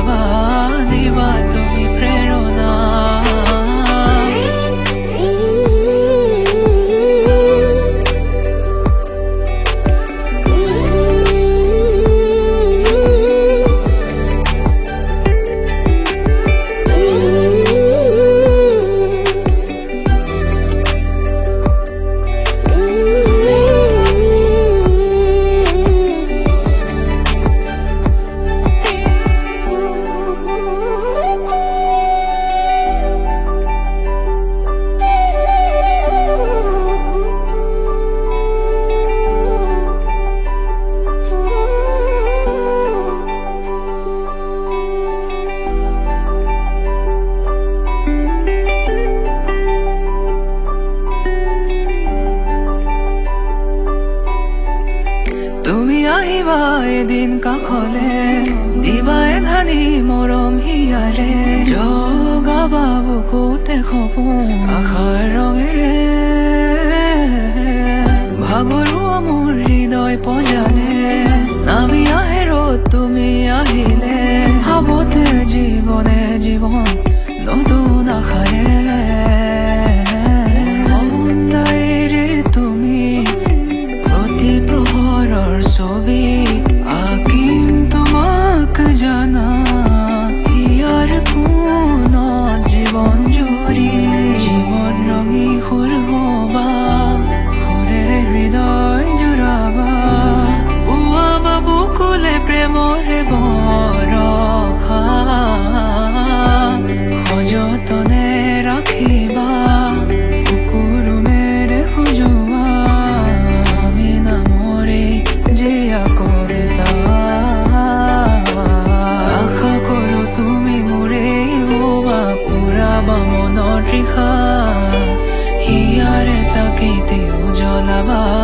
জগাবা দিবা তুমি প্ৰেৰণা তুমি আহিবা এদিন কাষলে দিবা এধানি মৰম হিয়াৰে জগাবা বুকুতে সপোন আশাৰ ৰঙেৰে ভাগৰুৱা মোৰ হৃদয় পজালে নামি আহে ৰ'দ তুমি আহিলে হাবতে জীৱনে জীৱন নতুন আশাৰে ছবি আঁকিম তোমাক জানা ইয়াৰ কোনত জীৱন জুৰি জীৱন ৰঙী সুৰ হবা সুৰেৰে হৃদয় জোৰাবা পুৱাবা বুকুলে প্ৰেমৰে বৰষা সযতনে ৰাখিবা কুকুৰুমেৰে সজোৱা জিয়া কবিতা আশা কৰো তুমি মোৰে হবা পুৰাবা মনৰ তৃষা হিয়াৰে চাকিতে উজ্বলাবা